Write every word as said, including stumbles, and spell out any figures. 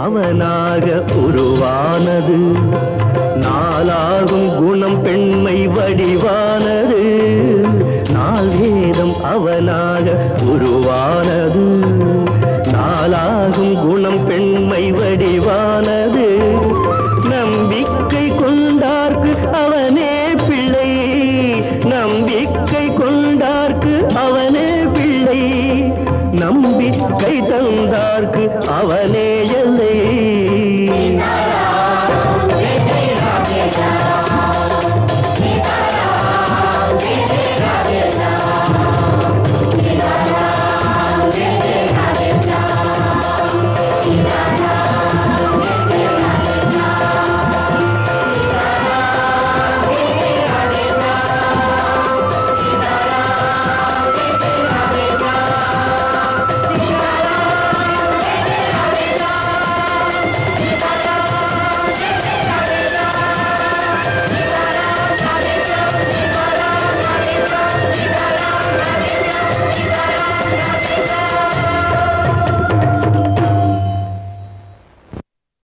அவனாக உருவானது. நாளாகும் குணம் பெண்மை வடிவானது. நாள் வேதம் அவனாக உருவானது. நாளாகும் குணம் பெண்மை வடிவானது. நம்பிக்கை கொண்டார்க்கு அவனே பிள்ளை. நம்பிக்கை கொண்டார்க்கு அவனே பிள்ளை. நம்பிக்கை தந்தார்க்கு அவனே எல்லை.